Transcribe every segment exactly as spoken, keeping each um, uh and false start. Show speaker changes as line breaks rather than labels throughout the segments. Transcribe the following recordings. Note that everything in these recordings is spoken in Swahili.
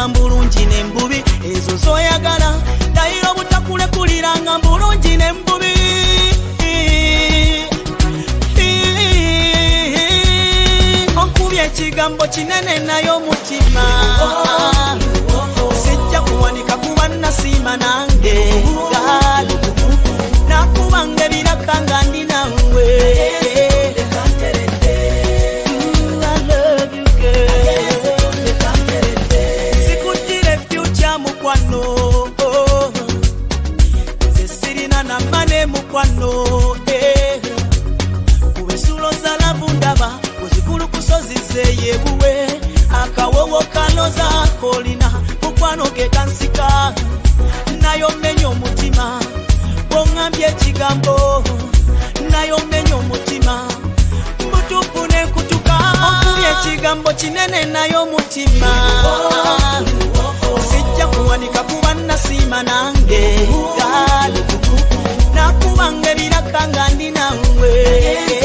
mbulungi n'embubi ezo zoyagala dayiro butakule kuliranga mbulungi n'embubi onkubye ekigambo kinene nayo mutima sijja kuwanika kuba nasiima nange gali nakubanga ebirakanga ndi nawe sikutire future mukwano nze sirina namane mukwano kubesulo za lavu ndaba kuzikulu kusozize yebuwe akawowo kaloza kolina mukwano ke kansika nayo menyo mutima bongambye ekigambo nayo menyo mutima mutupu ne kutuka onkubye ekigambo kinene nayo mutima sijja kuwanika kuba nasiima nange gali nakubanga ebirakanga ndi nawe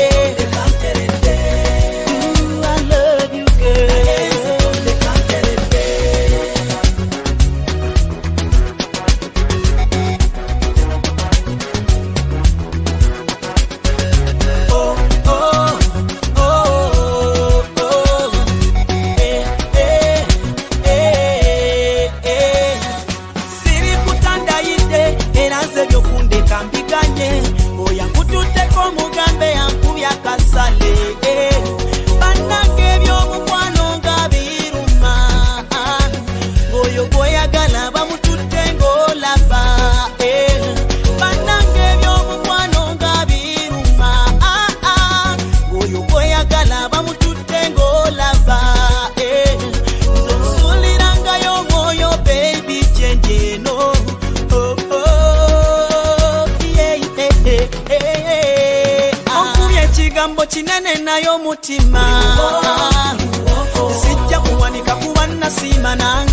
kinene nayo mutima sijja kuwanika kuba nasiima nange